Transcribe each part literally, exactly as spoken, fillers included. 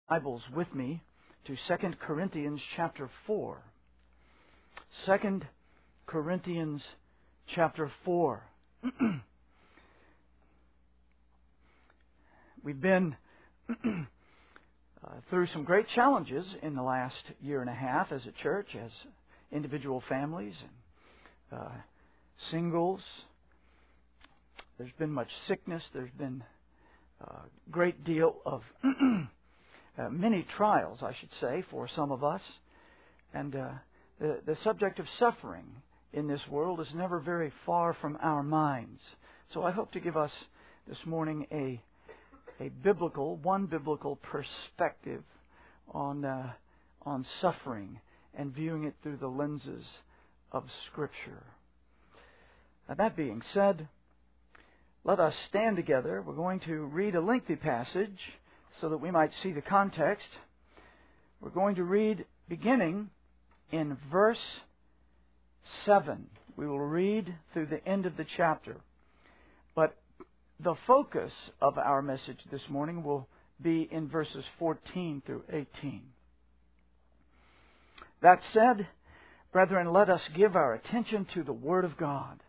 Bibles with me to Second Corinthians chapter four. Second Corinthians chapter four. We've been uh, through some great challenges in the last year and a half as a church, as individual families and uh, singles. There's been much sickness. There's been a great deal of Uh, many trials, I should say, for some of us. And uh, the, the subject of suffering in this world is never very far from our minds. So I hope to give us this morning a a biblical, one biblical perspective on uh, on suffering and viewing it through the lenses of Scripture. Now, that being said, let us stand together. We're going to read a lengthy passage so that we might see the context. We're going to read beginning in verse seven. We will read through the end of the chapter. But the focus of our message this morning will be in verses fourteen through eighteen. That said, brethren, let us give our attention to the Word of God.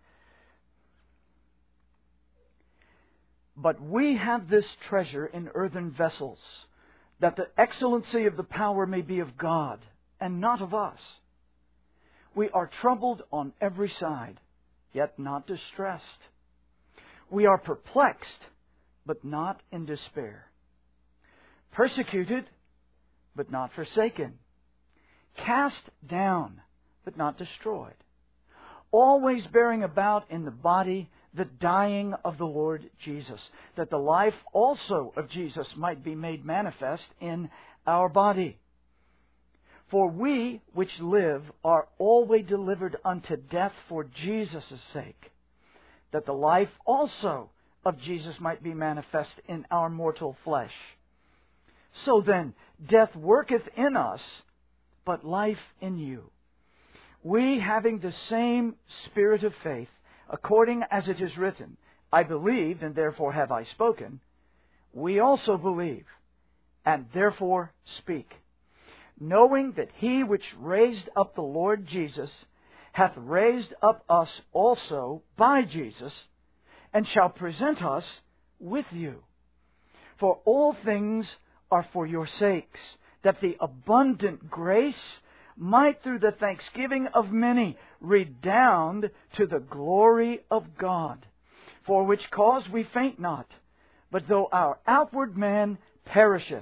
But we have this treasure in earthen vessels, that the excellency of the power may be of God, and not of us. We are troubled on every side, yet not distressed. We are perplexed, but not in despair. Persecuted, but not forsaken. Cast down, but not destroyed. Always bearing about in the body the dying of the Lord Jesus, that the life also of Jesus might be made manifest in our body. For we which live are always delivered unto death for Jesus' sake, that the life also of Jesus might be manifest in our mortal flesh. So then, death worketh in us, but life in you. We, having the same spirit of faith, according as it is written, I believed, and therefore have I spoken, we also believe, and therefore speak, knowing that He which raised up the Lord Jesus hath raised up us also by Jesus, and shall present us with you. For all things are for your sakes, that the abundant grace might through the thanksgiving of many redound to the glory of God. For which cause we faint not, but though our outward man perisheth,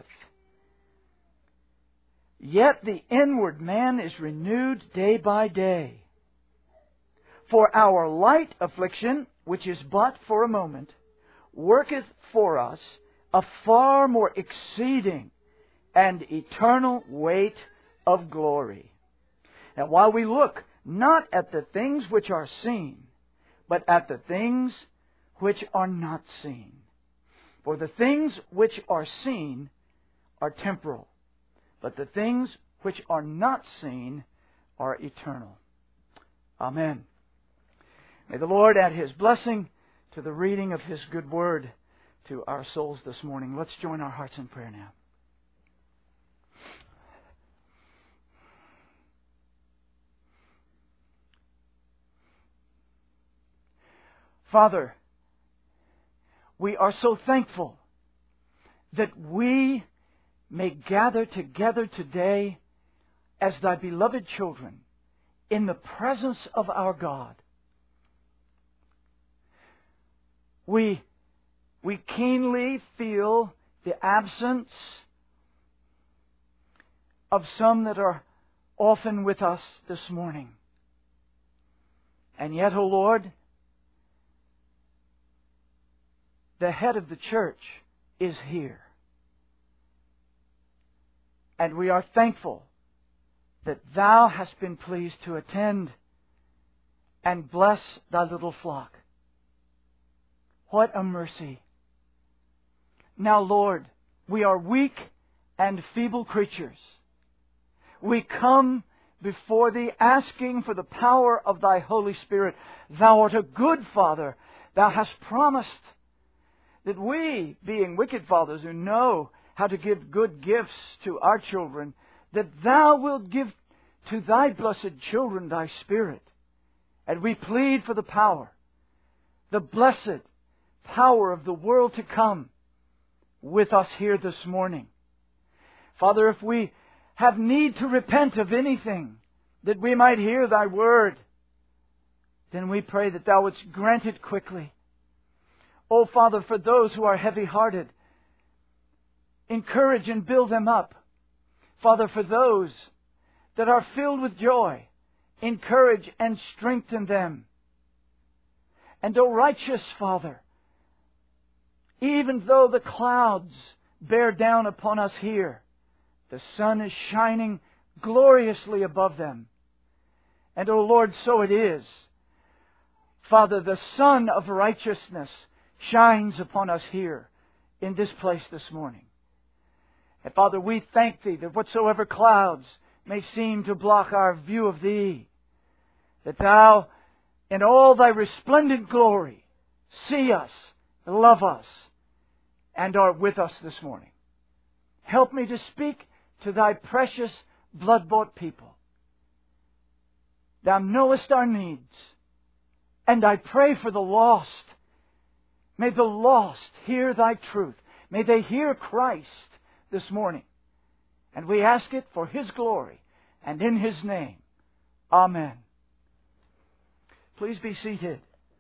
yet the inward man is renewed day by day. For our light affliction, which is but for a moment, worketh for us a far more exceeding and eternal weight of glory. Now, while we look not at the things which are seen, but at the things which are not seen. For the things which are seen are temporal, but the things which are not seen are eternal. Amen. May the Lord add His blessing to the reading of His good word to our souls this morning. Let's join our hearts in prayer now. Father, we are so thankful that we may gather together today as Thy beloved children in the presence of our God. We, we keenly feel the absence of some that are often with us this morning. And yet, O Lord, the head of the church is here. And we are thankful that Thou hast been pleased to attend and bless Thy little flock. What a mercy. Now, Lord, we are weak and feeble creatures. We come before Thee asking for the power of Thy Holy Spirit. Thou art a good Father. Thou hast promised that we, being wicked fathers who know how to give good gifts to our children, that Thou wilt give to Thy blessed children Thy Spirit. And we plead for the power, the blessed power of the world to come with us here this morning. Father, if we have need to repent of anything, that we might hear Thy word, then we pray that Thou wouldst grant it quickly. Oh, Father, for those who are heavy-hearted, encourage and build them up. Father, for those that are filled with joy, encourage and strengthen them. And, O righteous Father, even though the clouds bear down upon us here, the sun is shining gloriously above them. And, O Lord, so it is. Father, the sun of righteousness shines upon us here in this place this morning. And Father, we thank Thee that whatsoever clouds may seem to block our view of Thee, that Thou, in all Thy resplendent glory, see us, love us, and are with us this morning. Help me to speak to Thy precious blood-bought people. Thou knowest our needs, and I pray for the lost. May the lost hear Thy truth. May they hear Christ this morning. And we ask it for His glory and in His name. Amen. Please be seated.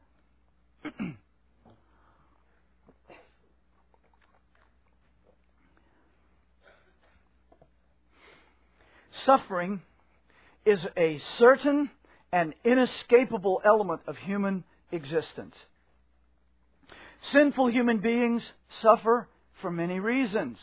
Suffering is a certain and inescapable element of human existence. Sinful human beings suffer for many reasons.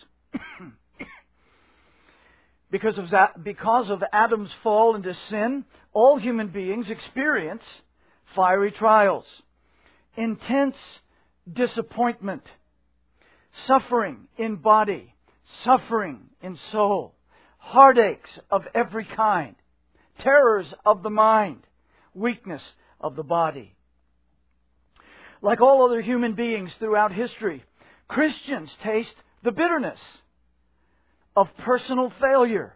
Because of that, because of Adam's fall into sin, all human beings experience fiery trials, intense disappointment, suffering in body, suffering in soul, heartaches of every kind, terrors of the mind, weakness of the body. Like all other human beings throughout history, Christians taste the bitterness of personal failure,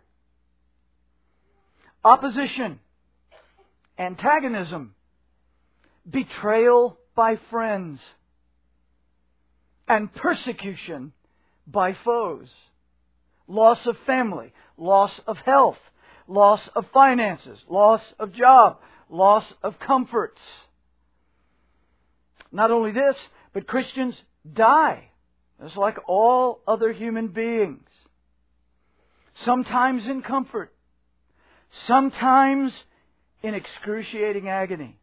opposition, antagonism, betrayal by friends, and persecution by foes, loss of family, loss of health, loss of finances, loss of job, loss of comforts. Not only this, but Christians die, just like all other human beings. Sometimes in comfort, sometimes in excruciating agony.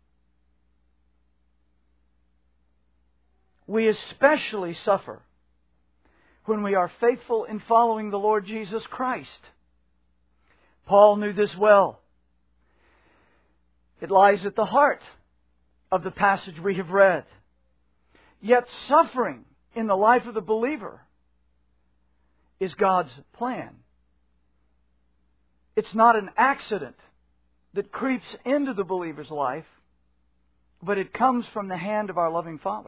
We especially suffer when we are faithful in following the Lord Jesus Christ. Paul knew this well. It lies at the heart of the passage we have read. Yet suffering in the life of the believer is God's plan. It's not an accident that creeps into the believer's life, but it comes from the hand of our loving Father.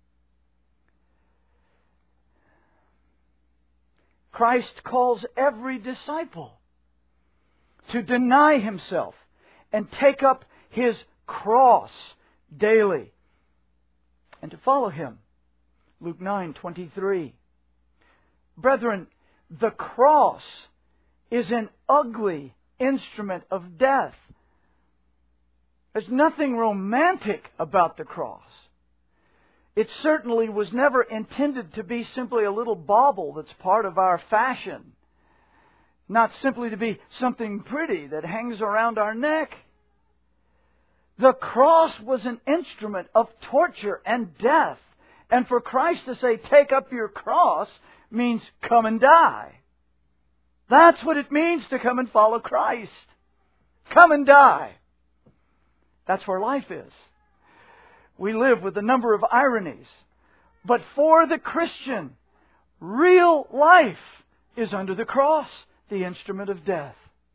Christ calls every disciple to deny himself and take up his cross daily and to follow Him. Luke nine twenty-three. Brethren, the cross is an ugly instrument of death. There's nothing romantic about the cross. It certainly was never intended to be simply a little bauble that's part of our fashion. Not simply to be something pretty that hangs around our neck. The cross was an instrument of torture and death. And for Christ to say, take up your cross, means come and die. That's what it means to come and follow Christ. Come and die. That's where life is. We live with a number of ironies. But for the Christian, real life is under the cross, the instrument of death.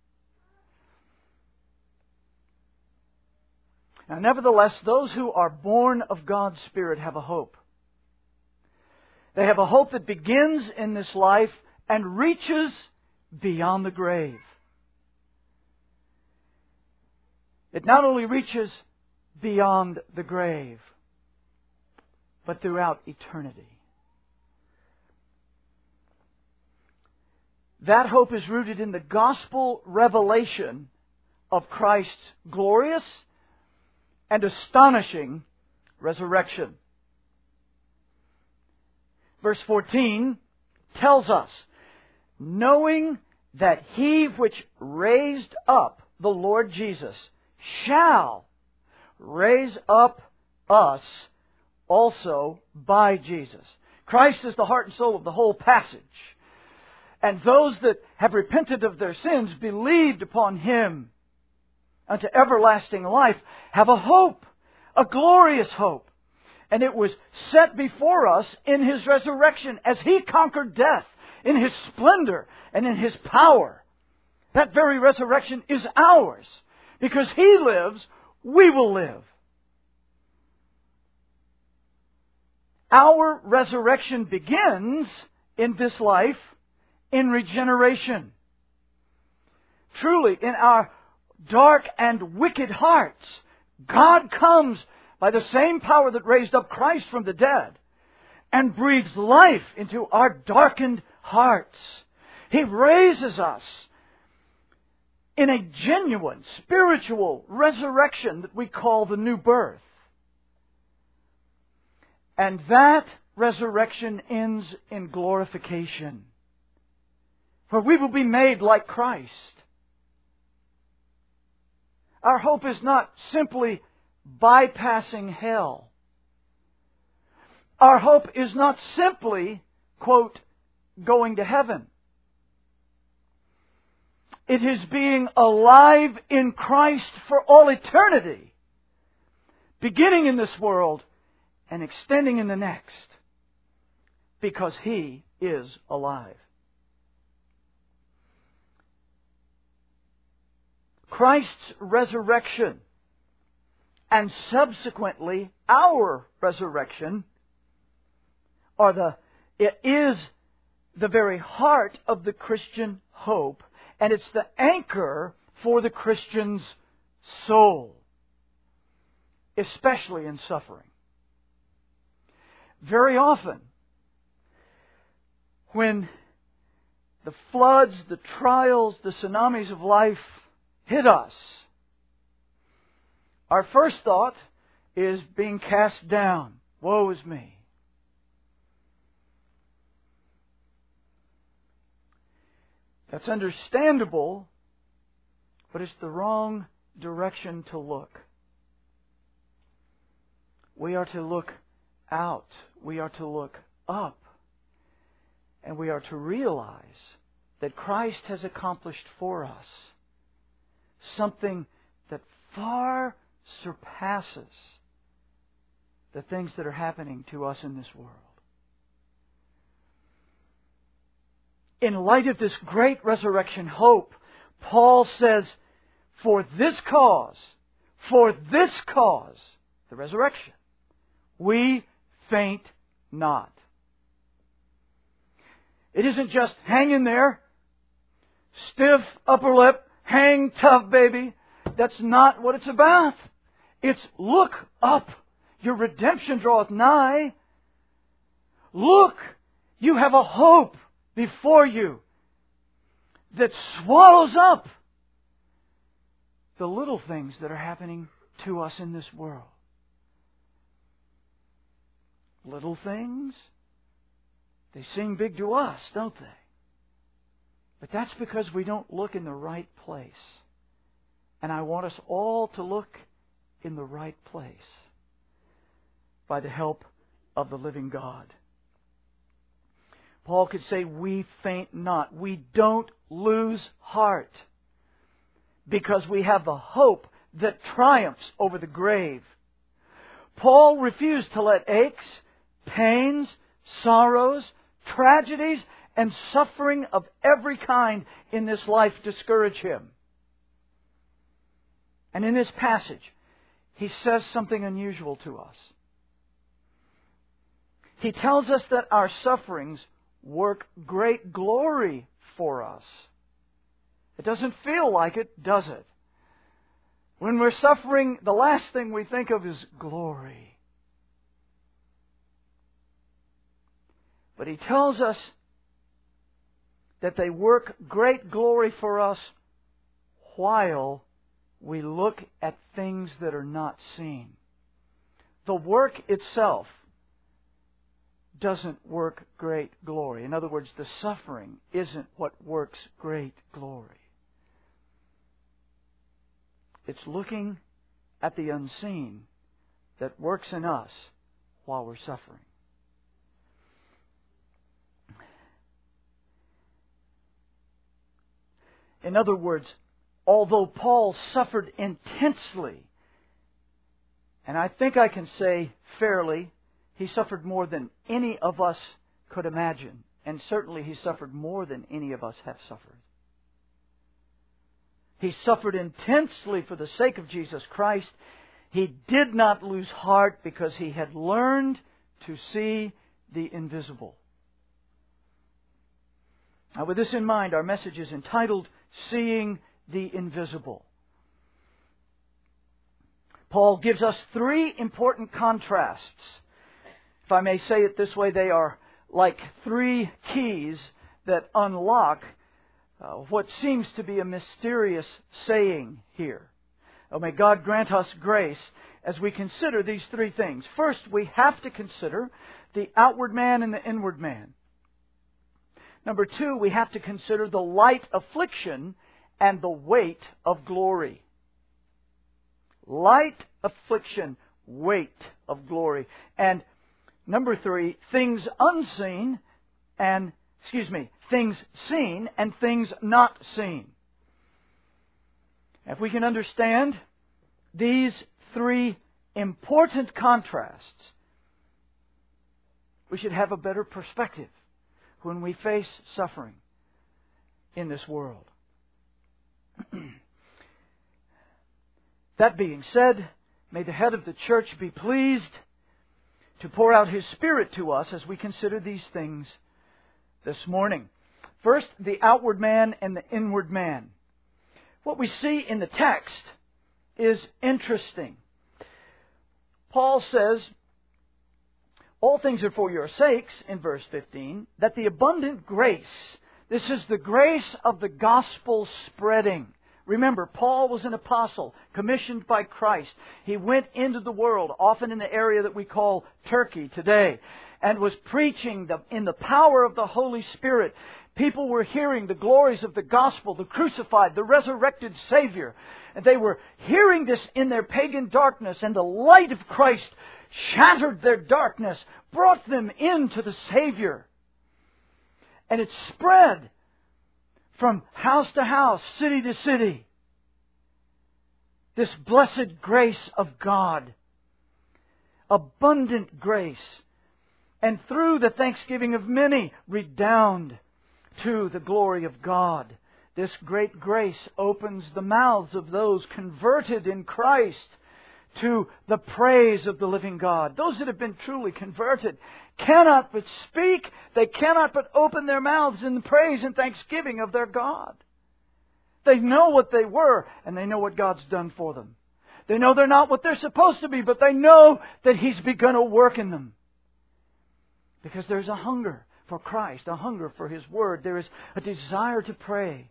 Now, nevertheless, those who are born of God's Spirit have a hope. They have a hope that begins in this life and reaches beyond the grave. It not only reaches beyond the grave, but throughout eternity. That hope is rooted in the gospel revelation of Christ's glorious and astonishing resurrection. Verse fourteen tells us, knowing that He which raised up the Lord Jesus shall raise up us also by Jesus. Christ is the heart and soul of the whole passage. And those that have repented of their sins, believed upon Him unto everlasting life, have a hope, a glorious hope. And it was set before us in His resurrection as He conquered death in His splendor and in His power. That very resurrection is ours. Because He lives, we will live. Our resurrection begins in this life in regeneration. Truly, in our dark and wicked hearts, God comes by the same power that raised up Christ from the dead and breathes life into our darkened hearts. He raises us in a genuine spiritual resurrection that we call the new birth. And that resurrection ends in glorification. For we will be made like Christ. Our hope is not simply bypassing hell. Our hope is not simply, quote, going to heaven. It is being alive in Christ for all eternity, beginning in this world and extending in the next, because He is alive. Christ's resurrection and subsequently our resurrection are the, it is the very heart of the Christian hope, and it's the anchor for the Christian's soul, especially in suffering. Very often, when the floods, the trials, the tsunamis of life hit us, our first thought is being cast down. Woe is me. That's understandable, but it's the wrong direction to look. We are to look out. We are to look up. And we are to realize that Christ has accomplished for us something that far surpasses the things that are happening to us in this world. In light of this great resurrection hope, Paul says, for this cause, for this cause, the resurrection, we faint not. It isn't just hang in there, stiff upper lip, hang tough, baby. That's not what it's about. It's look up. Your redemption draweth nigh. Look, you have a hope before you that swallows up the little things that are happening to us in this world. Little things, they seem big to us, don't they? But that's because we don't look in the right place. And I want us all to look in the right place by the help of the living God. Paul could say, we faint not. We don't lose heart because we have the hope that triumphs over the grave. Paul refused to let aches, pains, sorrows, tragedies, and suffering of every kind in this life discourage him. And in this passage, he says something unusual to us. He tells us that our sufferings work great glory for us. It doesn't feel like it, does it? When we're suffering, the last thing we think of is glory. But He tells us that they work great glory for us while we look at things that are not seen. The work itself doesn't work great glory. In other words, the suffering isn't what works great glory. It's looking at the unseen that works in us while we're suffering. In other words, although Paul suffered intensely, and I think I can say fairly, he suffered more than any of us could imagine. And certainly he suffered more than any of us have suffered. He suffered intensely for the sake of Jesus Christ. He did not lose heart because he had learned to see the invisible. Now, with this in mind, our message is entitled, Seeing the Invisible. Paul gives us three important contrasts. If I may say it this way, they are like three keys that unlock uh, what seems to be a mysterious saying here. Oh, may God grant us grace as we consider these three things. First, we have to consider the outward man and the inward man. Number two, we have to consider the light affliction and the weight of glory. Light affliction, weight of glory. And number three, things unseen and, excuse me, things seen and things not seen. If we can understand these three important contrasts, we should have a better perspective when we face suffering in this world. That being said, may the head of the church be pleased to pour out His Spirit to us as we consider these things this morning. First, the outward man and the inward man. What we see in the text is interesting. Paul says, all things are for your sakes, in verse fifteen, that the abundant grace, this is the grace of the gospel spreading. Remember, Paul was an apostle, commissioned by Christ. He went into the world, often in the area that we call Turkey today, and was preaching the, in the power of the Holy Spirit. People were hearing the glories of the gospel, the crucified, the resurrected Savior. And they were hearing this in their pagan darkness, and the light of Christ shattered their darkness, brought them into the Savior. And it spread from house to house, city to city. This blessed grace of God. Abundant grace. And through the thanksgiving of many, redound to the glory of God. This great grace opens the mouths of those converted in Christ to the praise of the living God. Those that have been truly converted cannot but speak, they cannot but open their mouths in the praise and thanksgiving of their God. They know what they were, and they know what God's done for them. They know they're not what they're supposed to be, but they know that He's begun a work in them. Because there's a hunger for Christ, a hunger for His Word. There is a desire to pray.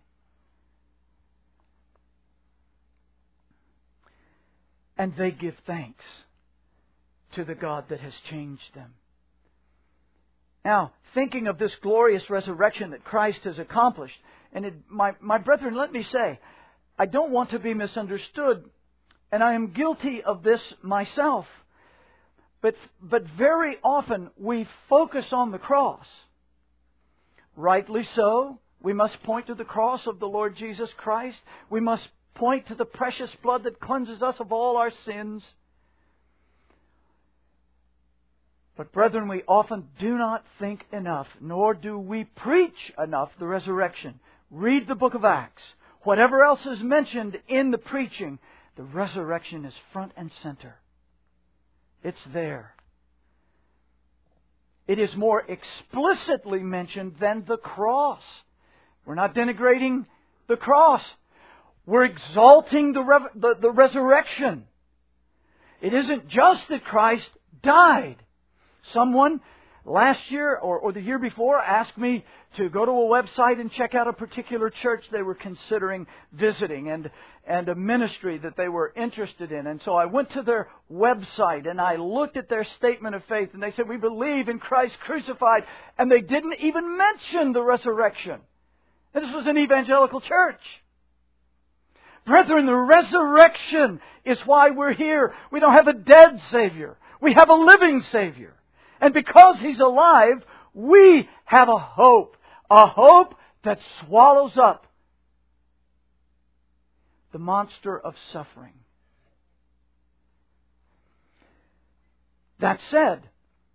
And they give thanks to the God that has changed them. Now, thinking of this glorious resurrection that Christ has accomplished, and it, my, my brethren, let me say, I don't want to be misunderstood, and I am guilty of this myself. But, but very often we focus on the cross. Rightly so. We must point to the cross of the Lord Jesus Christ. We must point to the precious blood that cleanses us of all our sins. But brethren, we often do not think enough, nor do we preach enough the resurrection. Read the book of Acts. Whatever else is mentioned in the preaching, the resurrection is front and center. It's there. It is more explicitly mentioned than the cross. We're not denigrating the cross. We're exalting the, rev- the, the resurrection. It isn't just that Christ died. Someone last year or, or the year before asked me to go to a website and check out a particular church they were considering visiting and, and a ministry that they were interested in. And so I went to their website and I looked at their statement of faith and they said, we believe in Christ crucified. And they didn't even mention the resurrection. And this was an evangelical church. Brethren, the resurrection is why we're here. We don't have a dead Savior. We have a living Savior. And because He's alive, we have a hope. A hope that swallows up the monster of suffering. That said,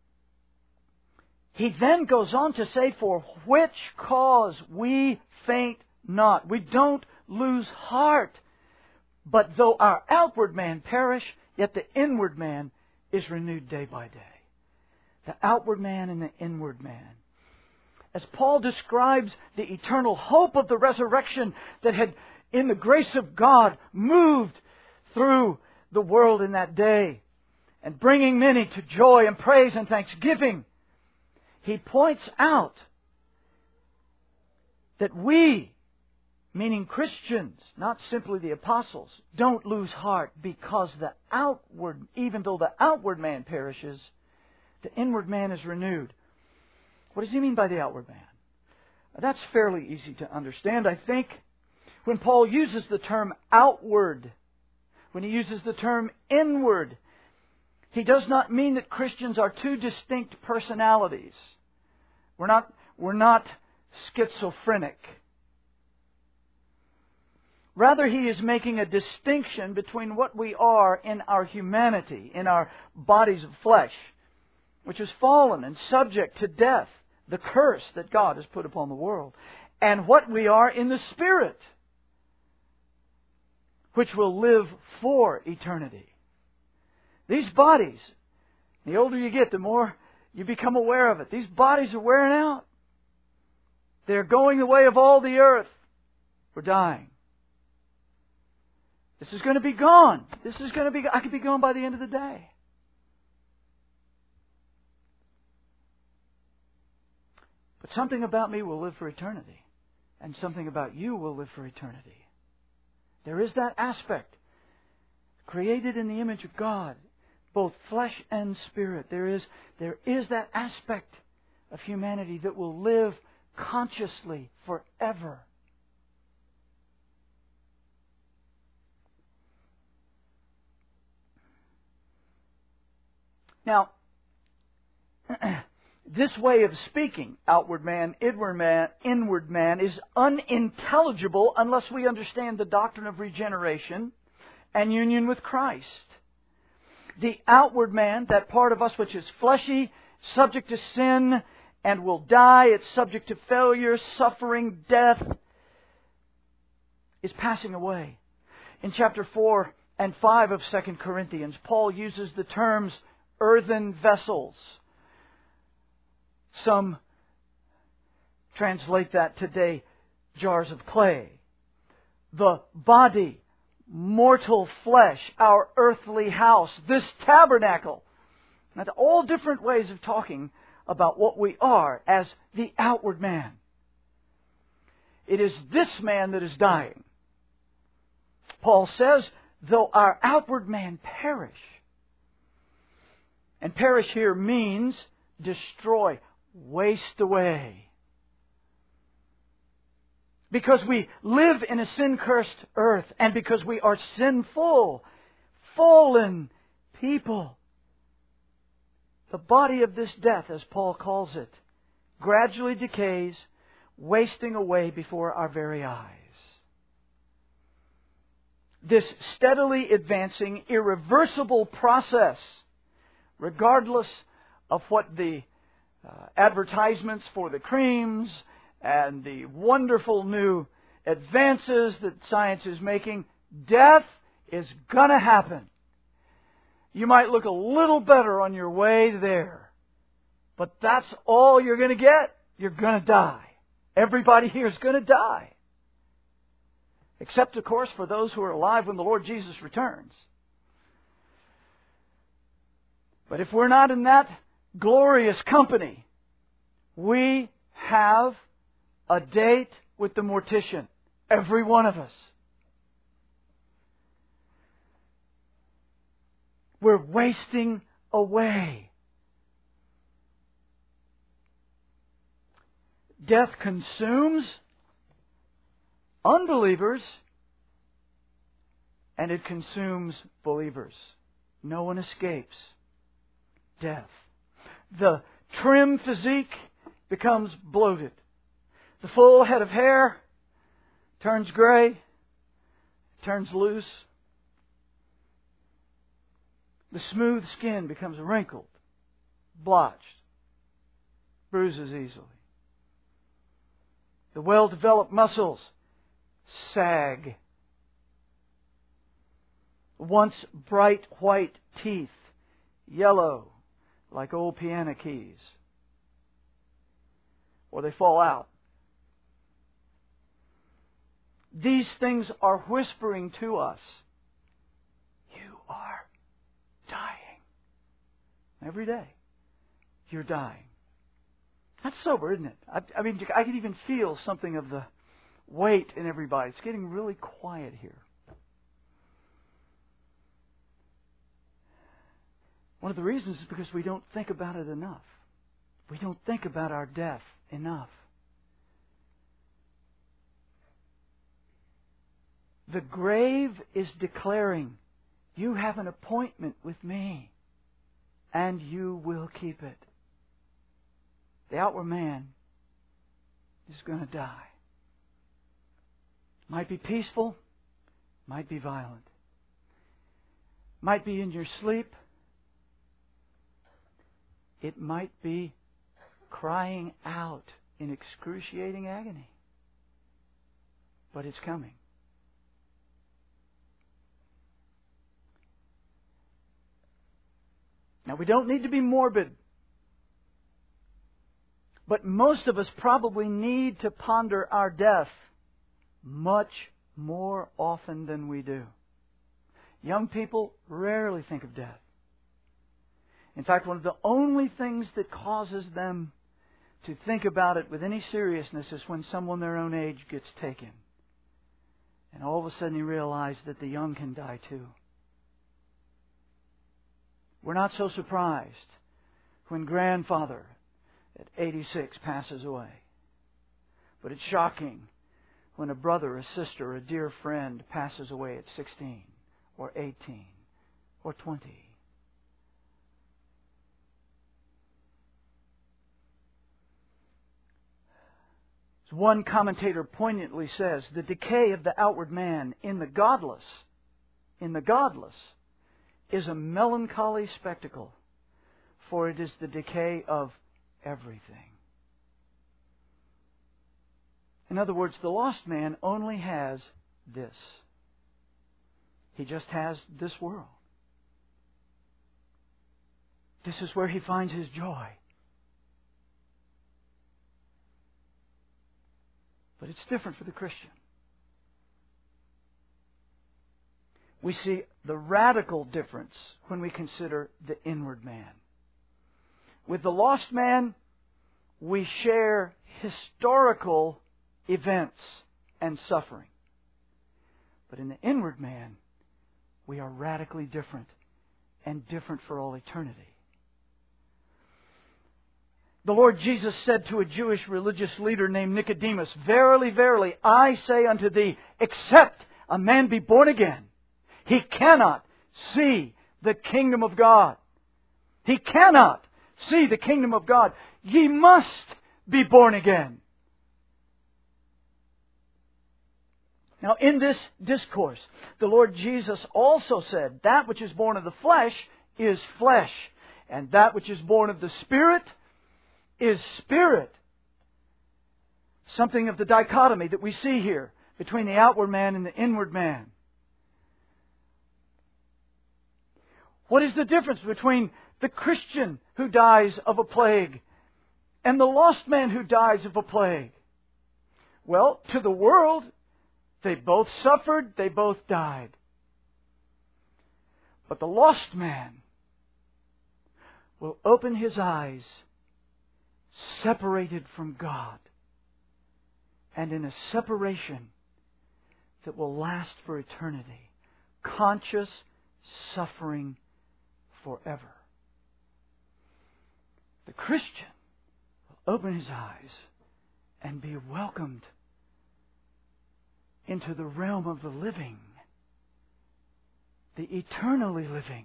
he then goes on to say, for which cause we faint not. We don't lose heart. But though our outward man perish, yet the inward man is renewed day by day. The outward man and the inward man. As Paul describes the eternal hope of the resurrection that had, in the grace of God, moved through the world in that day and bringing many to joy and praise and thanksgiving, he points out that we, meaning Christians, not simply the apostles, don't lose heart because the outward, even though the outward man perishes, the inward man is renewed. What does he mean by the outward man? That's fairly easy to understand, I think. When Paul uses the term outward, when he uses the term inward, he does not mean that Christians are two distinct personalities. We're not, we're not schizophrenic. Rather, he is making a distinction between what we are in our humanity, in our bodies of flesh, which is fallen and subject to death, the curse that God has put upon the world, and what we are in the Spirit, which will live for eternity. These bodies, the older you get, the more you become aware of it. These bodies are wearing out. They're going the way of all the earth. We're dying. This is going to be gone. This is going to be, I could be gone by the end of the day. But something about me will live for eternity. And something about you will live for eternity. There is that aspect. Created in the image of God, both flesh and spirit. There is, there is that aspect of humanity that will live consciously forever. Now, this way of speaking, outward man, inward man, inward man, is unintelligible unless we understand the doctrine of regeneration and union with Christ. The outward man, that part of us which is fleshy, subject to sin, and will die, it's subject to failure, suffering, death, is passing away. In chapter four and five of Second Corinthians, Paul uses the terms earthen vessels. Some translate that today, jars of clay. The body, mortal flesh, our earthly house, this tabernacle. Now, all different ways of talking about what we are as the outward man. It is this man that is dying. Paul says, though our outward man perish. And perish here means destroy, waste away. Because we live in a sin-cursed earth and because we are sinful, fallen people. The body of this death, as Paul calls it, gradually decays, wasting away before our very eyes. This steadily advancing, irreversible process, regardless of what the uh, advertisements for the creams and the wonderful new advances that science is making, death is going to happen. You might look a little better on your way there, But that's all you're going to get. You're going to die. Everybody here is going to die. Except, of course, for those who are alive when the Lord Jesus returns. But if we're not in that glorious company, we have a date with the mortician. Every one of us. We're wasting away. Death consumes unbelievers, and it consumes believers. No one escapes death. The trim physique becomes bloated. The full head of hair turns gray, turns loose. The smooth skin becomes wrinkled, blotched, bruises easily. The well-developed muscles sag. Once bright white teeth, yellow like old piano keys. Or they fall out. These things are whispering to us, you are dying. Every day, you're dying. That's sober, isn't it? I, I mean, I can even feel something of the weight in everybody. It's getting really quiet here. One of the reasons is because we don't think about it enough. We don't think about our death enough. The grave is declaring, you have an appointment with me, and you will keep it. The outward man is going to die. Might be peaceful, might be violent. Might be in your sleep. It might be crying out in excruciating agony. But it's coming. Now, we don't need to be morbid. But most of us probably need to ponder our death much more often than we do. Young people rarely think of death. In fact, one of the only things that causes them to think about it with any seriousness is when someone their own age gets taken. And all of a sudden you realize that the young can die too. We're not so surprised when grandfather at eighty-six passes away. But it's shocking when a brother, a sister, a dear friend passes away at sixteen or eighteen or twenty. As one commentator poignantly says, the decay of the outward man in the godless, in the godless, is a melancholy spectacle, for it is the decay of everything. In other words, the lost man only has this. He just has this world. This is where he finds his joy. But it's different for the Christian. We see the radical difference when we consider the inward man. With the lost man, we share historical events and suffering. But in the inward man, we are radically different, and different for all eternity. The Lord Jesus said to a Jewish religious leader named Nicodemus, "Verily, verily, I say unto thee, except a man be born again, he cannot see the kingdom of God." He cannot see the kingdom of God. Ye must be born again. Now, in this discourse, the Lord Jesus also said, that which is born of the flesh is flesh, and that which is born of the Spirit is spirit. Something of the dichotomy that we see here between the outward man and the inward man. What is the difference between the Christian who dies of a plague and the lost man who dies of a plague? Well, to the world, they both suffered, they both died. But the lost man will open his eyes, separated from God, and in a separation that will last for eternity. Conscious suffering forever. The Christian will open his eyes and be welcomed into the realm of the living, the eternally living.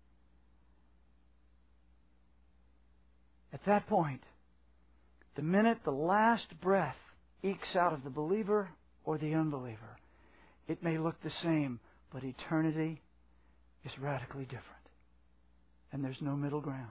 At that point, the minute the last breath ekes out of the believer or the unbeliever, it may look the same, but eternity is radically different. And there's no middle ground.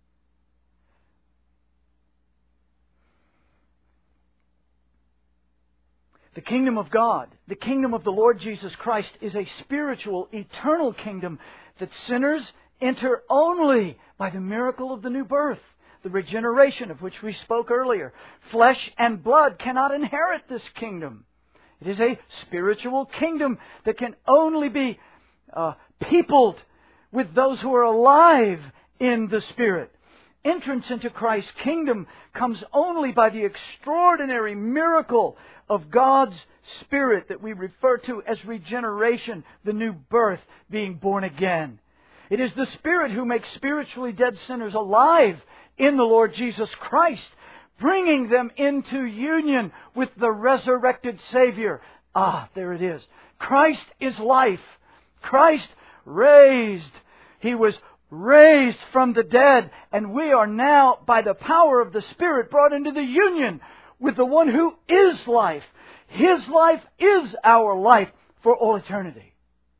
The kingdom of God, the kingdom of the Lord Jesus Christ, is a spiritual, eternal kingdom that sinners enter only by the miracle of the new birth, the regeneration of which we spoke earlier. Flesh and blood cannot inherit this kingdom. It is a spiritual kingdom that can only be uh, peopled with those who are alive in the Spirit. Entrance into Christ's kingdom comes only by the extraordinary miracle of God's Spirit that we refer to as regeneration, the new birth, being born again. It is the Spirit who makes spiritually dead sinners alive in the Lord Jesus Christ, bringing them into union with the resurrected Savior. Ah, there it is. Christ is life. Christ raised. He was raised from the dead, and we are now, by the power of the Spirit, brought into the union with the one who is life. His life is our life for all eternity.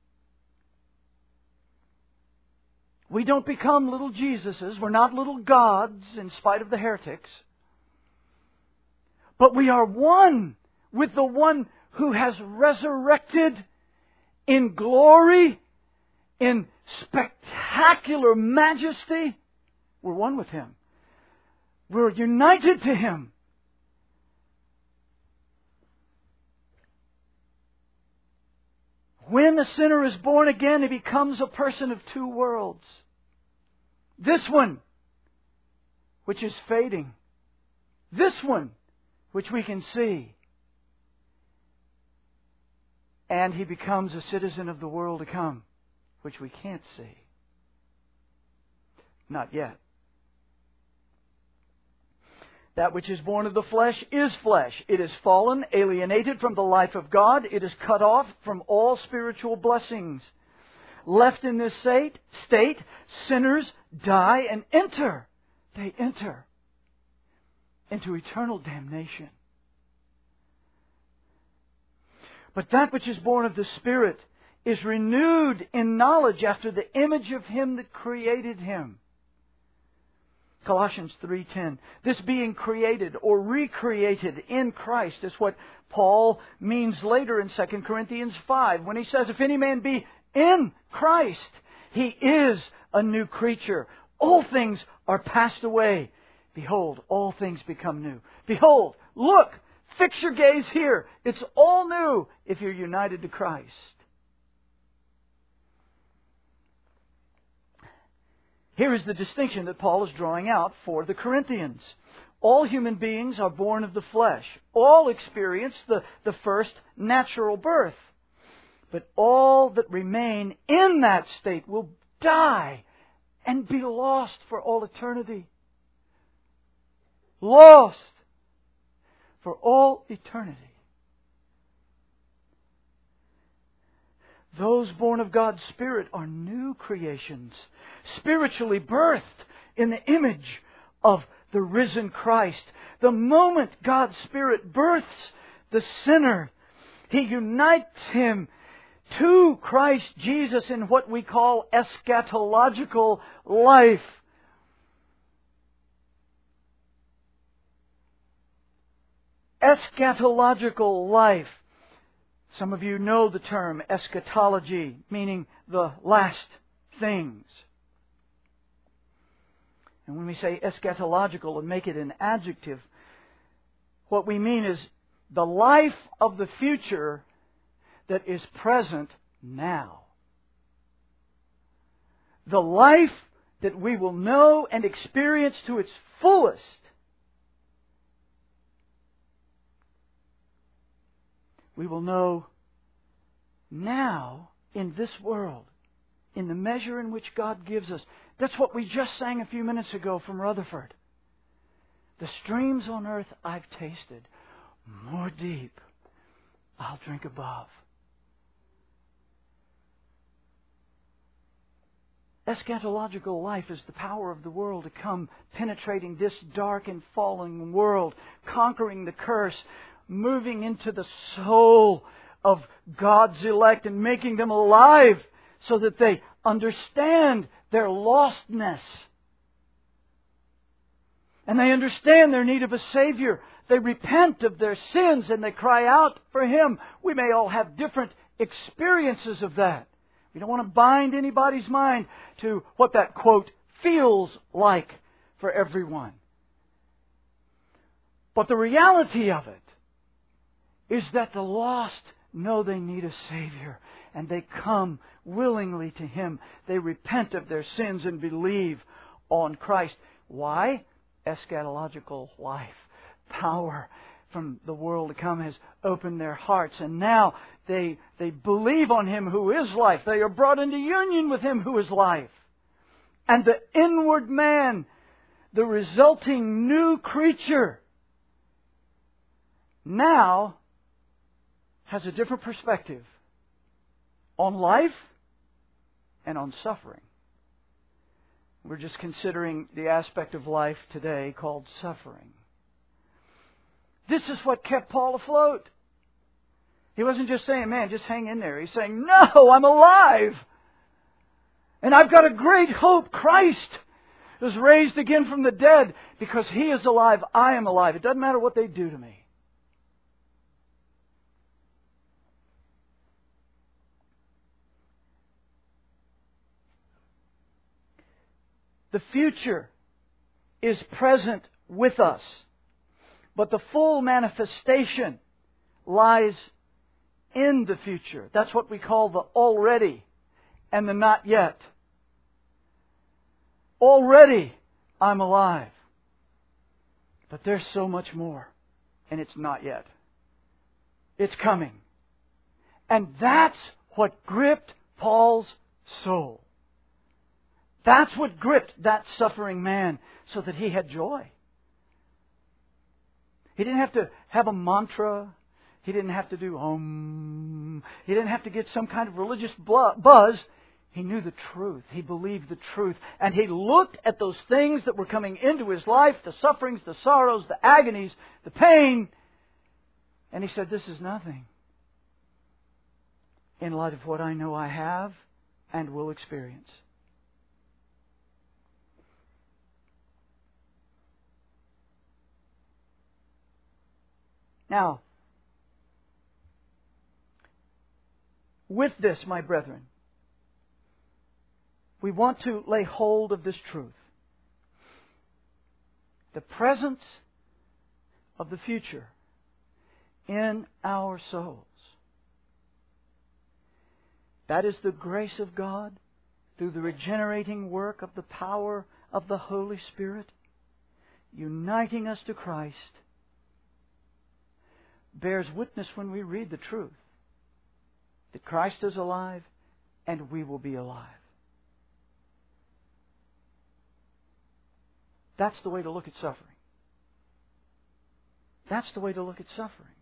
We don't become little Jesuses. We're not little gods, in spite of the heretics. But we are one with the one who has resurrected in glory, in spectacular majesty. We're one with Him. We're united to Him. When the sinner is born again, he becomes a person of two worlds. This one, which is fading. This one, which we can see. And he becomes a citizen of the world to come, which we can't see. Not yet. That which is born of the flesh is flesh. It is fallen, alienated from the life of God. It is cut off from all spiritual blessings. Left in this state, state, sinners die and enter. They enter into eternal damnation. But that which is born of the Spirit is renewed in knowledge after the image of Him that created him. Colossians three ten. This being created or recreated in Christ is what Paul means later in Second Corinthians five when he says, if any man be in Christ, he is a new creature. All things are passed away. Behold, all things become new. Behold, look, fix your gaze here. It's all new if you're united to Christ. Here is the distinction that Paul is drawing out for the Corinthians. All human beings are born of the flesh. All experience the, the first natural birth. But all that remain in that state will die and be lost for all eternity. Lost for all eternity. Those born of God's Spirit are new creations, spiritually birthed in the image of the risen Christ. The moment God's Spirit births the sinner, He unites him to Christ Jesus in what we call eschatological life. Eschatological life. Some of you know the term eschatology, meaning the last things. And when we say eschatological and make it an adjective, what we mean is the life of the future that is present now. The life that we will know and experience to its fullest. We will know now in this world, in the measure in which God gives us. That's what we just sang a few minutes ago from Rutherford. The streams on earth I've tasted, more deep I'll drink above. Eschatological life is the power of the world to come, penetrating this dark and fallen world, conquering the curse, moving into the soul of God's elect and making them alive so that they understand their lostness. And they understand their need of a Savior. They repent of their sins and they cry out for Him. We may all have different experiences of that. We don't want to bind anybody's mind to what that, quote, feels like for everyone. But the reality of it is that the lost know they need a Savior, and they come willingly to Him. They repent of their sins and believe on Christ. Why? Eschatological life. Power from the world to come has opened their hearts, and now they they believe on Him who is life. They are brought into union with Him who is life. And the inward man, the resulting new creature, now has a different perspective on life and on suffering. We're just considering the aspect of life today called suffering. This is what kept Paul afloat. He wasn't just saying, man, just hang in there. He's saying, no, I'm alive. And I've got a great hope. Christ was raised again from the dead. Because He is alive, I am alive. It doesn't matter what they do to me. The future is present with us, but the full manifestation lies in the future. That's what we call the already and the not yet. Already I'm alive, but there's so much more, and it's not yet. It's coming. And that's what gripped Paul's soul. That's what gripped that suffering man so that he had joy. He didn't have to have a mantra. He didn't have to do Om. He didn't have to get some kind of religious buzz. He knew the truth. He believed the truth. And he looked at those things that were coming into his life, the sufferings, the sorrows, the agonies, the pain, and he said, this is nothing in light of what I know I have and will experience. Now, with this, my brethren, we want to lay hold of this truth. The presence of the future in our souls. That is the grace of God through the regenerating work of the power of the Holy Spirit, uniting us to Christ, bears witness when we read the truth that Christ is alive and we will be alive. That's the way to look at suffering. That's the way to look at suffering.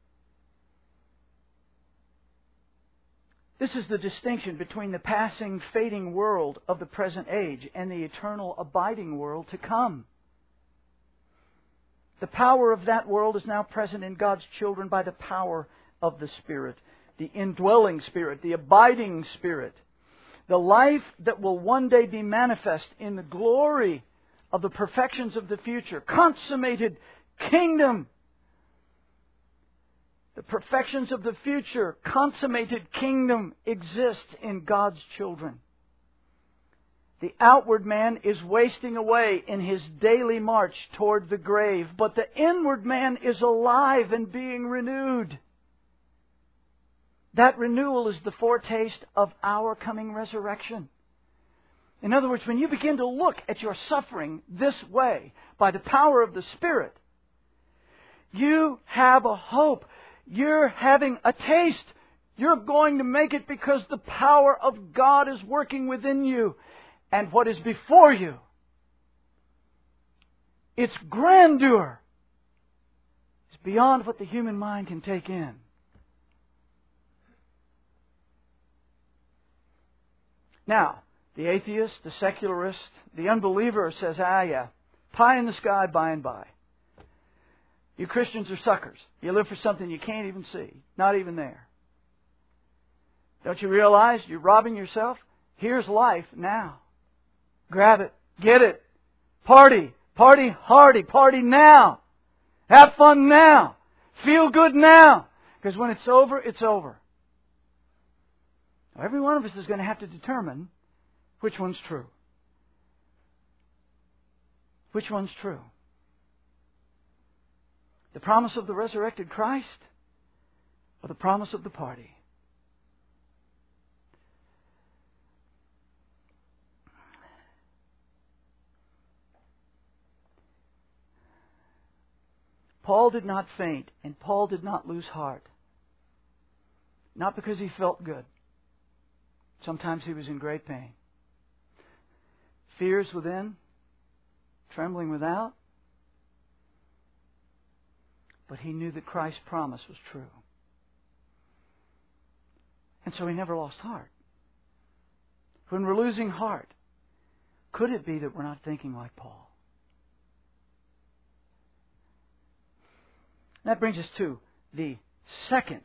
This is the distinction between the passing, fading world of the present age and the eternal, abiding world to come. The power of that world is now present in God's children by the power of the Spirit, the indwelling Spirit, the abiding Spirit. The life that will one day be manifest in the glory of the perfections of the future. Consummated kingdom. The perfections of the future, consummated kingdom, exist in God's children. The outward man is wasting away in his daily march toward the grave, but the inward man is alive and being renewed. That renewal is the foretaste of our coming resurrection. In other words, when you begin to look at your suffering this way, by the power of the Spirit, you have a hope. You're having a taste. You're going to make it because the power of God is working within you. And what is before you, its grandeur is beyond what the human mind can take in. Now, the atheist, the secularist, the unbeliever says, ah yeah, pie in the sky by and by. You Christians are suckers. You live for something you can't even see. Not even there. Don't you realize you're robbing yourself? Here's life now. Grab it. Get it. Party. Party hardy. Party now. Have fun now. Feel good now. Because when it's over, it's over. Now, every one of us is going to have to determine which one's true. Which one's true? The promise of the resurrected Christ or the promise of the party? Paul did not faint and Paul did not lose heart. Not because he felt good. Sometimes he was in great pain. Fears within, trembling without. But he knew that Christ's promise was true. And so he never lost heart. When we're losing heart, could it be that we're not thinking like Paul? That brings us to the second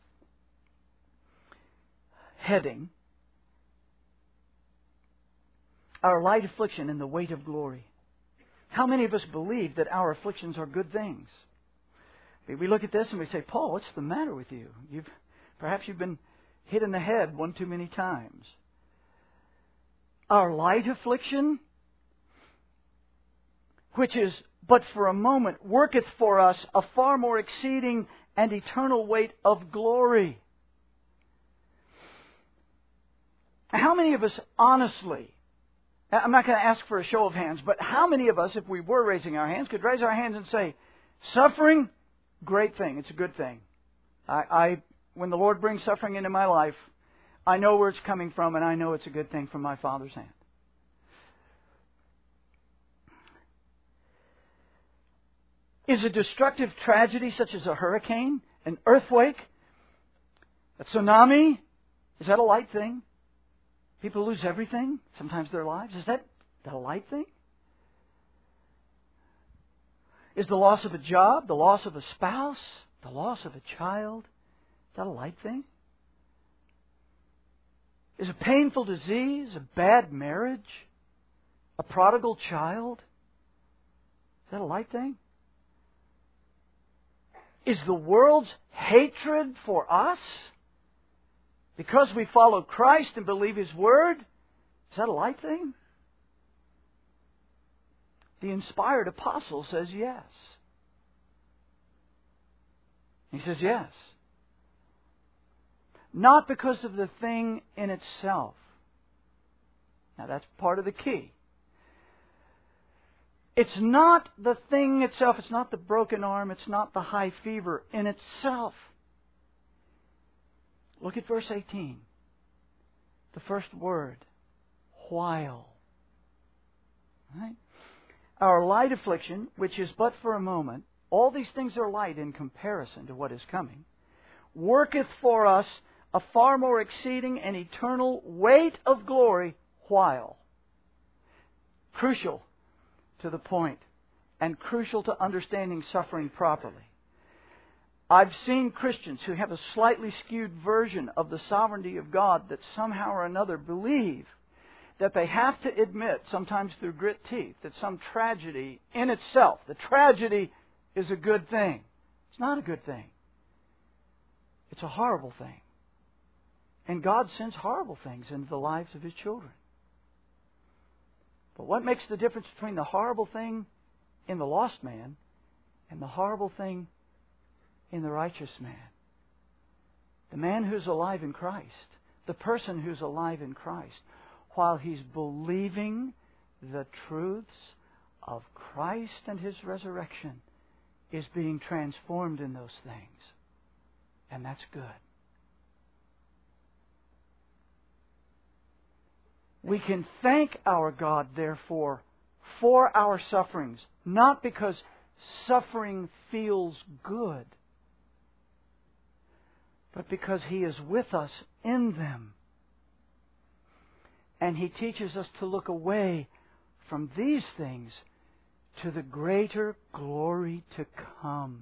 heading. Our light affliction and the weight of glory. How many of us believe that our afflictions are good things? We look at this and we say, Paul, what's the matter with you? You've perhaps you've been hit in the head one too many times. Our light affliction, which is but for a moment, worketh for us a far more exceeding and eternal weight of glory. How many of us honestly, I'm not going to ask for a show of hands, but how many of us, if we were raising our hands, could raise our hands and say, suffering, great thing, it's a good thing. I, I, when the Lord brings suffering into my life, I know where it's coming from and I know it's a good thing from my Father's hand. Is a destructive tragedy such as a hurricane, an earthquake, a tsunami, is that a light thing? People lose everything, sometimes their lives. Is that, that a light thing? Is the loss of a job, the loss of a spouse, the loss of a child, is that a light thing? Is a painful disease, a bad marriage, a prodigal child, is that a light thing? Is the world's hatred for us, because we follow Christ and believe His Word, is that a light thing? The inspired apostle says yes. He says yes. Not because of the thing in itself. Now that's part of the key. It's not the thing itself. It's not the broken arm. It's not the high fever in itself. Look at verse eighteen. The first word. While. Right? Our light affliction, which is but for a moment, all these things are light in comparison to what is coming, worketh for us a far more exceeding and eternal weight of glory, while. Crucial to the point, and crucial to understanding suffering properly. I've seen Christians who have a slightly skewed version of the sovereignty of God that somehow or another believe that they have to admit, sometimes through grit teeth, that some tragedy in itself, the tragedy is a good thing. It's not a good thing. It's a horrible thing. And God sends horrible things into the lives of His children. But what makes the difference between the horrible thing in the lost man and the horrible thing in the righteous man? The man who's alive in Christ, the person who's alive in Christ, while he's believing the truths of Christ and His resurrection, is being transformed in those things. And that's good. We can thank our God, therefore, for our sufferings, not because suffering feels good, but because He is with us in them. And He teaches us to look away from these things to the greater glory to come.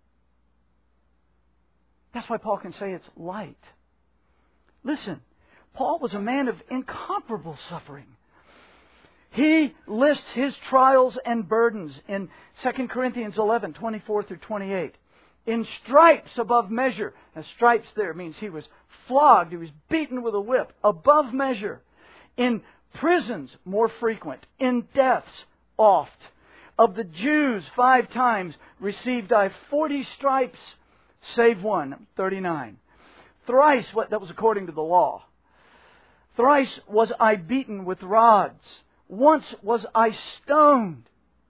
That's why Paul can say it's light. Listen, Paul was a man of incomparable suffering. He lists his trials and burdens in Second Corinthians eleven, twenty-four through twenty-eight. In stripes above measure. Now, stripes there means he was flogged, he was beaten with a whip, above measure. In prisons, more frequent. In deaths, oft. Of the Jews, five times received I forty stripes, save one, thirty-nine. Thrice, what that was according to the law. Thrice was I beaten with rods. Once was I stoned.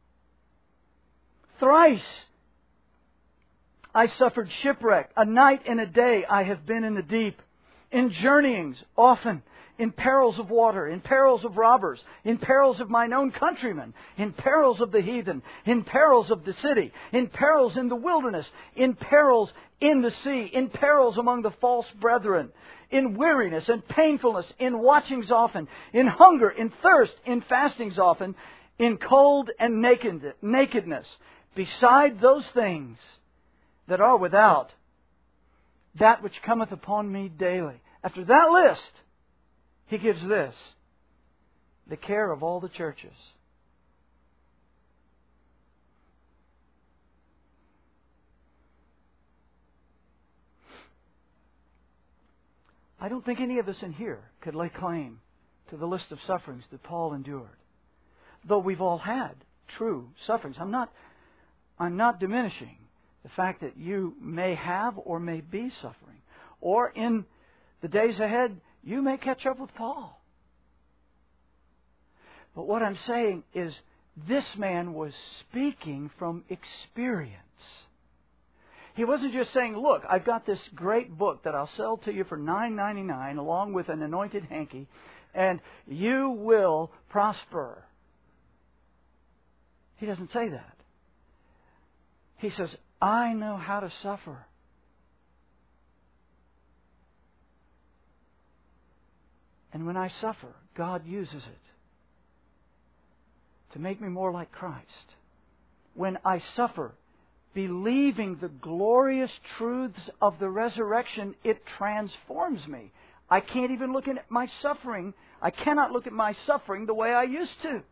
Thrice I suffered shipwreck. A night and a day I have been in the deep. In journeyings, often. In perils of water, in perils of robbers, in perils of mine own countrymen, in perils of the heathen, in perils of the city, in perils in the wilderness, in perils in the sea, in perils among the false brethren, in weariness and painfulness, in watchings often, in hunger, in thirst, in fastings often, in cold and naked, nakedness, beside those things that are without, that which cometh upon me daily. After that list, he gives this, the care of all the churches. I don't think any of us in here could lay claim to the list of sufferings that Paul endured. Though we've all had true sufferings. I'm not, I'm not diminishing the fact that you may have or may be suffering. Or in the days ahead, you may catch up with Paul. But what I'm saying is, this man was speaking from experience. He wasn't just saying, look, I've got this great book that I'll sell to you for nine ninety-nine along with an anointed hanky, and you will prosper. He doesn't say that. He says, I know how to suffer. And when I suffer, God uses it to make me more like Christ. When I suffer, believing the glorious truths of the resurrection, it transforms me. I can't even look at my suffering. I cannot look at my suffering the way I used to.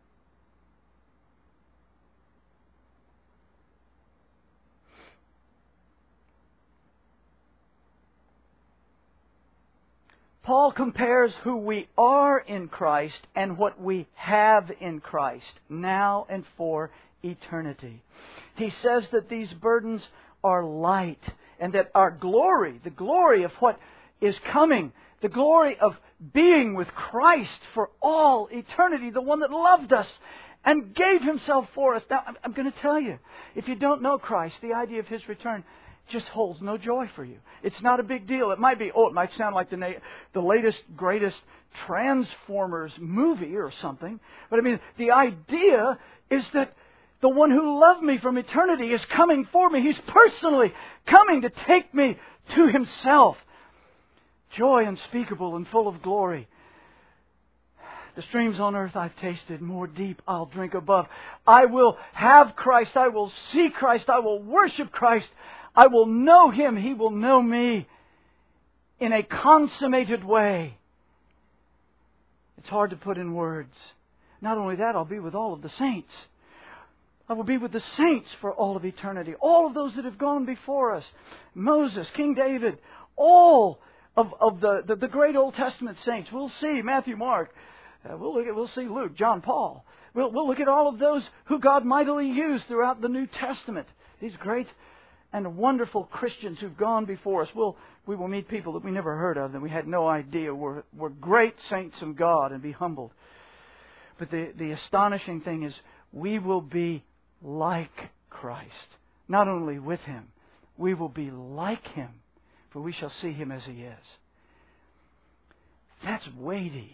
Paul compares who we are in Christ and what we have in Christ, now and for eternity. He says that these burdens are light, and that our glory, the glory of what is coming, the glory of being with Christ for all eternity, the one that loved us and gave Himself for us. Now, I'm going to tell you, if you don't know Christ, the idea of His return just holds no joy for you. It's not a big deal. It might be, oh, it might sound like the na- the latest, greatest Transformers movie or something. But I mean, the idea is that the one who loved me from eternity is coming for me. He's personally coming to take me to Himself. Joy unspeakable and full of glory. The streams on earth I've tasted, more deep I'll drink above. I will have Christ. I will see Christ. I will worship Christ. I will know Him. He will know me in a consummated way. It's hard to put in words. Not only that, I'll be with all of the saints. I will be with the saints for all of eternity. All of those that have gone before us. Moses, King David, all of, of the, the, the great Old Testament saints. We'll see Matthew, Mark, Uh, we'll look at, we'll see Luke, John, Paul. We'll, we'll look at all of those who God mightily used throughout the New Testament. These great and wonderful Christians who've gone before us. We'll, we will meet people that we never heard of, that we had no idea were, were great saints of God, and be humbled. But the, the astonishing thing is we will be like Christ. Not only with Him, we will be like Him, for we shall see Him as He is. That's weighty.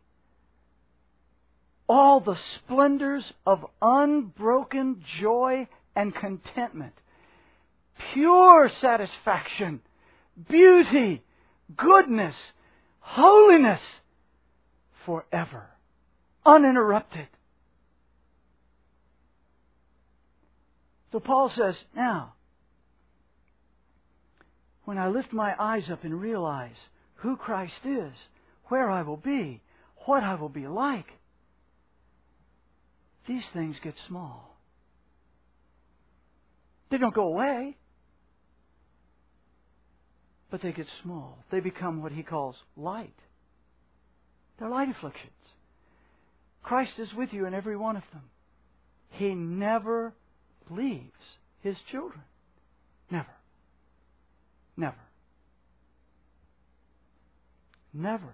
All the splendors of unbroken joy and contentment, pure satisfaction, beauty, goodness, holiness, forever, uninterrupted. So Paul says, now, when I lift my eyes up and realize who Christ is, where I will be, what I will be like, these things get small. They don't go away, but they get small. They become what he calls light. They're light afflictions. Christ is with you in every one of them. He never leaves His children. Never. Never. Never.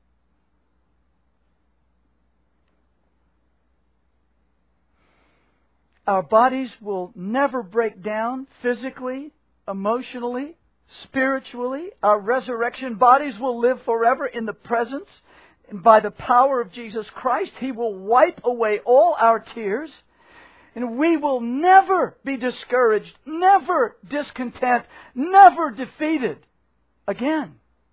Our bodies will never break down physically, emotionally, spiritually. Our resurrection bodies will live forever in the presence and by the power of Jesus Christ. He will wipe away all our tears. And we will never be discouraged, never discontent, never defeated again.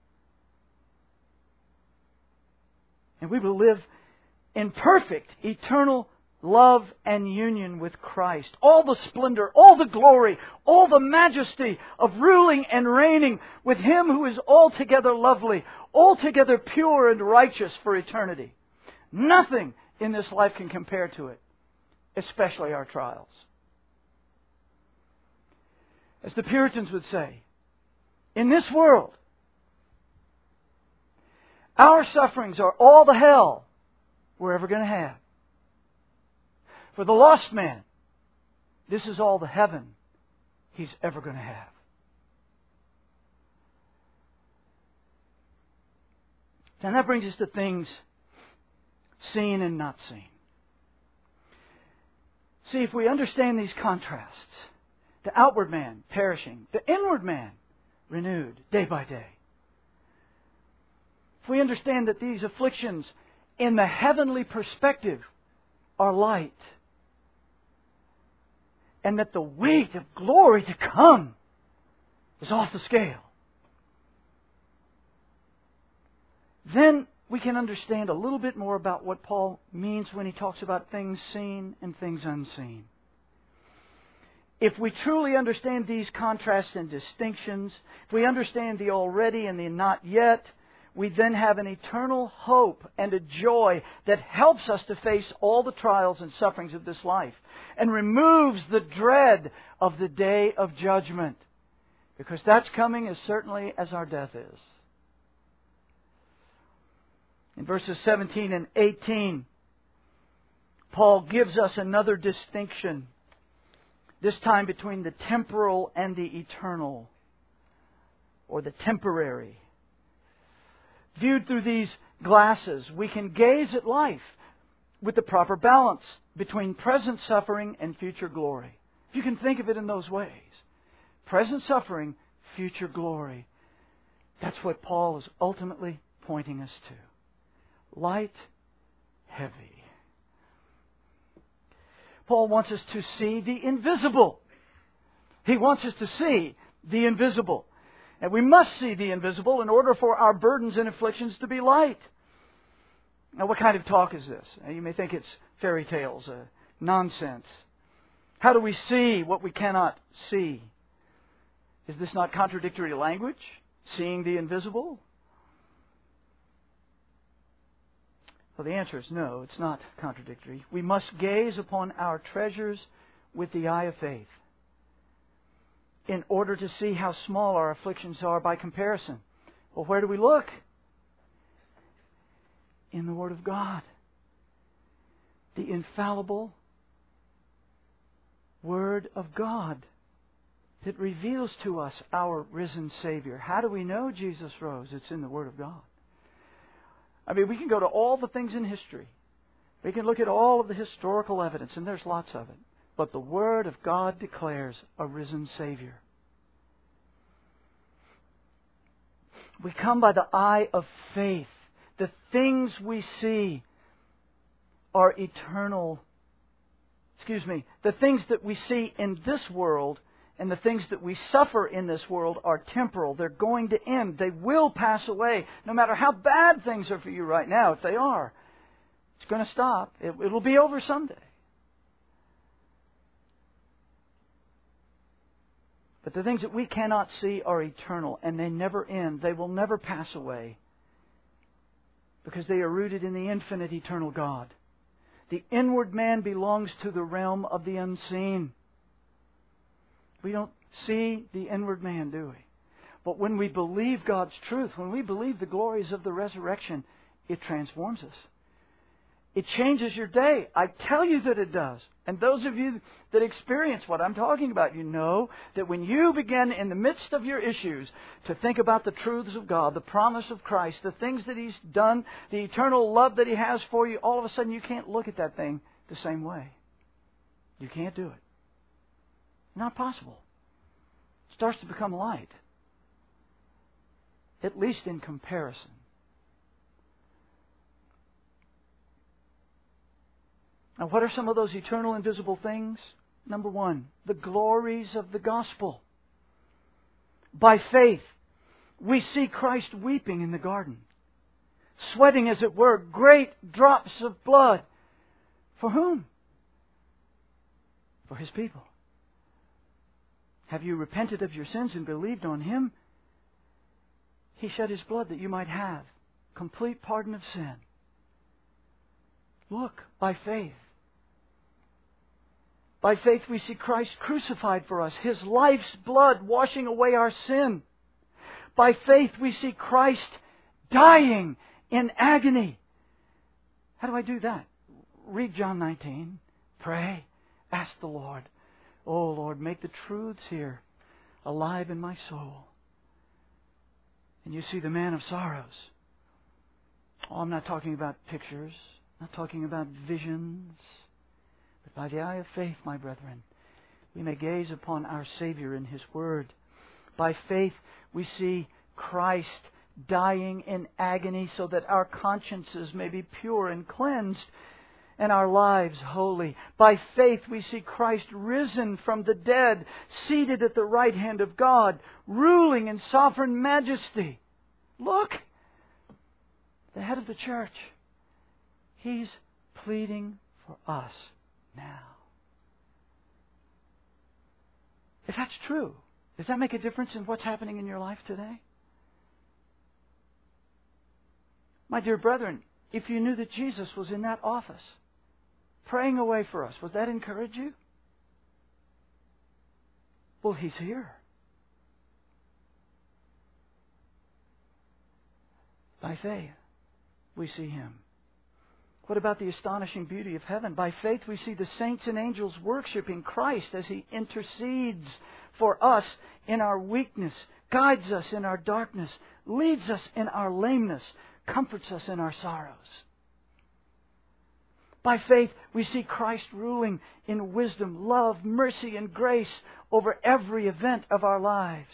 And we will live in perfect, eternal love and union with Christ. All the splendor, all the glory, all the majesty of ruling and reigning with Him who is altogether lovely, altogether pure and righteous for eternity. Nothing in this life can compare to it, especially our trials. As the Puritans would say, in this world, our sufferings are all the hell we're ever going to have. For the lost man, this is all the heaven he's ever going to have. And that brings us to things seen and not seen. See, if we understand these contrasts, the outward man perishing, the inward man renewed day by day. If we understand that these afflictions in the heavenly perspective are light, and that the weight of glory to come is off the scale, then we can understand a little bit more about what Paul means when he talks about things seen and things unseen. If we truly understand these contrasts and distinctions, if we understand the already and the not yet, we then have an eternal hope and a joy that helps us to face all the trials and sufferings of this life and removes the dread of the day of judgment, because that's coming as certainly as our death is. In verses seventeen and eighteen, Paul gives us another distinction, this time between the temporal and the eternal, or the temporary. Viewed through these glasses, we can gaze at life with the proper balance between present suffering and future glory. If you can think of it in those ways. Present suffering, future glory. That's what Paul is ultimately pointing us to. Light, heavy. Paul wants us to see the invisible. He wants us to see the invisible. And we must see the invisible in order for our burdens and afflictions to be light. Now, what kind of talk is this? You may think it's fairy tales, uh, nonsense. How do we see what we cannot see? Is this not contradictory language? Seeing the invisible? Well, the answer is no, it's not contradictory. We must gaze upon our treasures with the eye of faith, in order to see how small our afflictions are by comparison. Well, where do we look? in the Word of God. The infallible Word of God that reveals to us our risen Savior. How do we know Jesus rose? It's in the Word of God. I mean, we can go to all the things in history. We can look at all of the historical evidence, and there's lots of it. But the Word of God declares a risen Savior. We come by the eye of faith. The things we see are eternal. Excuse me. The things that we see in this world and the things that we suffer in this world are temporal. They're going to end. They will pass away. No matter how bad things are for you right now, if they are, it's going to stop. It, it'll be over someday. But the things that we cannot see are eternal, and they never end. They will never pass away because they are rooted in the infinite, eternal God. The inward man belongs to the realm of the unseen. We don't see the inward man, do we? But when we believe God's truth, when we believe the glories of the resurrection, it transforms us. It changes your day. I tell you that it does. And those of you that experience what I'm talking about, you know that when you begin in the midst of your issues to think about the truths of God, the promise of Christ, the things that He's done, the eternal love that He has for you, all of a sudden you can't look at that thing the same way. You can't do it. Not possible. It starts to become light. At least in comparison. Now, what are some of those eternal, invisible things? Number one, the glories of the gospel. By faith, we see Christ weeping in the garden, sweating, as it were, great drops of blood. For whom? For His people. Have you repented of your sins and believed on Him? He shed His blood that you might have complete pardon of sin. Look, by faith. By faith we see Christ crucified for us, His life's blood washing away our sin. By faith we see Christ dying in agony. How do I do that? Read John nineteen. Pray. Ask the Lord. Oh Lord, make the truths here alive in my soul. And you see the man of sorrows. Oh, I'm not talking about pictures. I'm not talking about visions. But by the eye of faith, my brethren, we may gaze upon our Savior in His Word. By faith, we see Christ dying in agony so that our consciences may be pure and cleansed and our lives holy. By faith, we see Christ risen from the dead, seated at the right hand of God, ruling in sovereign majesty. Look, the head of the church, He's pleading for us now. If that's true, does that make a difference in what's happening in your life today? My dear brethren, if you knew that Jesus was in that office, praying away for us, would that encourage you? Well, He's here. By faith, we see Him. What about the astonishing beauty of heaven? By faith, we see the saints and angels worshiping Christ as He intercedes for us in our weakness, guides us in our darkness, leads us in our lameness, comforts us in our sorrows. By faith, we see Christ ruling in wisdom, love, mercy, and grace over every event of our lives.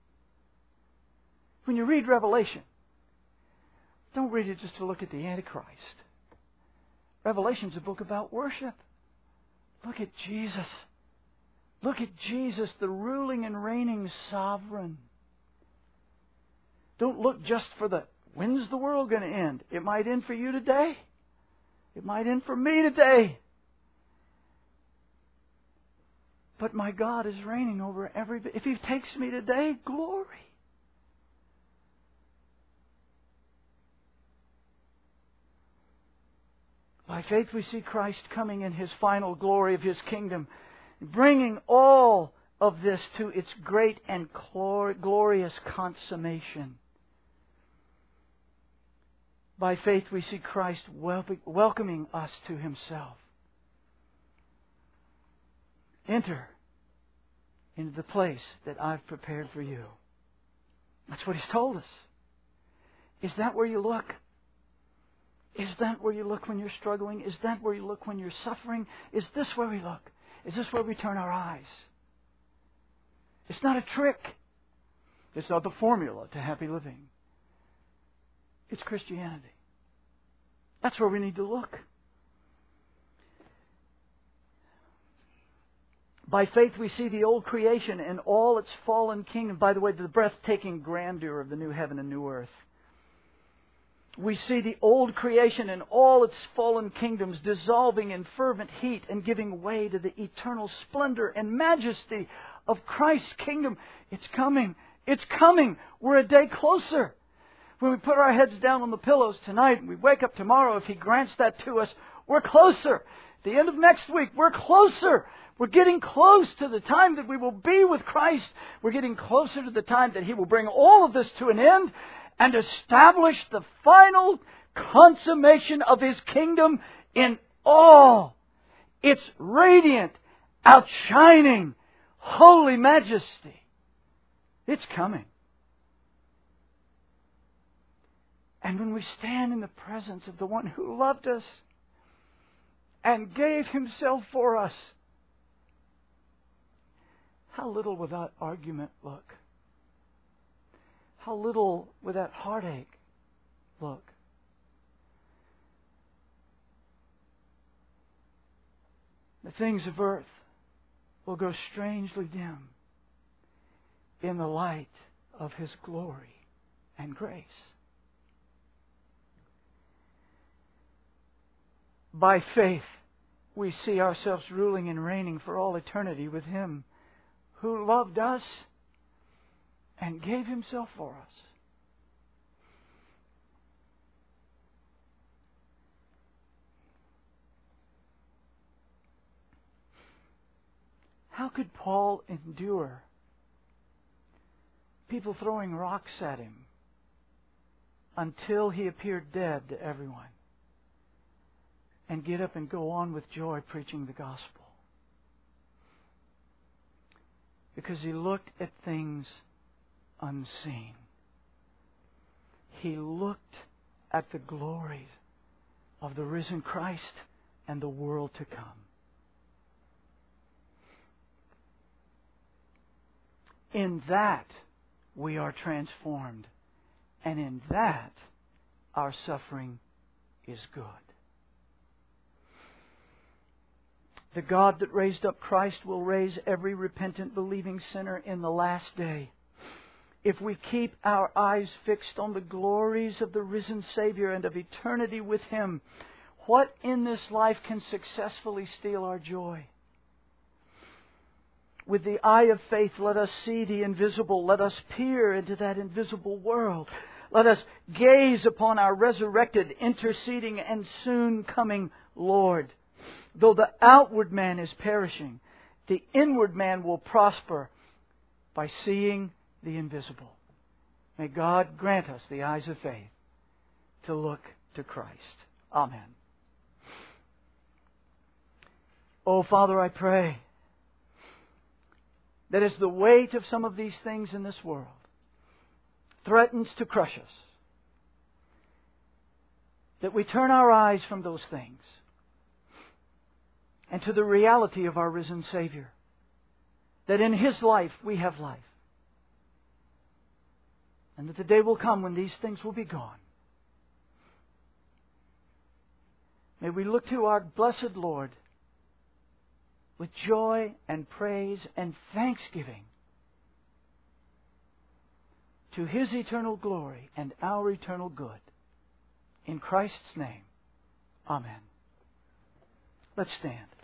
When you read Revelation, don't read it just to look at the Antichrist. Revelation's a book about worship. Look at Jesus. Look at Jesus, the ruling and reigning sovereign. Don't look just for the, when's the world going to end? It might end for you today. It might end for me today. But my God is reigning over every bit. If He takes me today, glory. By faith we see Christ coming in His final glory of His kingdom, bringing all of this to its great and glorious consummation. By faith we see Christ wel- welcoming us to Himself. Enter into the place that I've prepared for you. That's what He's told us. Is that where you look? Is that where you look when you're struggling? Is that where you look when you're suffering? Is this where we look? Is this where we turn our eyes? It's not a trick. It's not the formula to happy living. It's Christianity. That's where we need to look. By faith we see the old creation and all its fallen kingdom. By the way, the breathtaking grandeur of the new heaven and new earth. We see the old creation and all its fallen kingdoms dissolving in fervent heat and giving way to the eternal splendor and majesty of Christ's kingdom. It's coming. It's coming. We're a day closer. When we put our heads down on the pillows tonight and we wake up tomorrow, if He grants that to us, we're closer. At the end of next week, we're closer. We're getting close to the time that we will be with Christ. We're getting closer to the time that He will bring all of this to an end and establish the final consummation of His kingdom in all its radiant, outshining, holy majesty. It's coming. And when we stand in the presence of the One who loved us and gave Himself for us, how little will that argument look? How little will that heartache look? The things of earth will grow strangely dim in the light of His glory and grace. By faith, we see ourselves ruling and reigning for all eternity with Him who loved us and gave Himself for us. How could Paul endure people throwing rocks at him until he appeared dead to everyone and get up and go on with joy preaching the gospel? Because he looked at things unseen. He looked at the glories of the risen Christ and the world to come. In that we are transformed, and in that our suffering is good. The God that raised up Christ will raise every repentant, believing sinner in the last day. If we keep our eyes fixed on the glories of the risen Savior and of eternity with Him, what in this life can successfully steal our joy? With the eye of faith, let us see the invisible. Let us peer into that invisible world. Let us gaze upon our resurrected, interceding, and soon coming Lord. Though the outward man is perishing, the inward man will prosper by seeing the invisible. May God grant us the eyes of faith to look to Christ. Amen. Oh, Father, I pray that as the weight of some of these things in this world threatens to crush us, that we turn our eyes from those things and to the reality of our risen Savior, that in His life we have life, and that the day will come when these things will be gone. May we look to our blessed Lord with joy and praise and thanksgiving to His eternal glory and our eternal good. In Christ's name, Amen. Let's stand.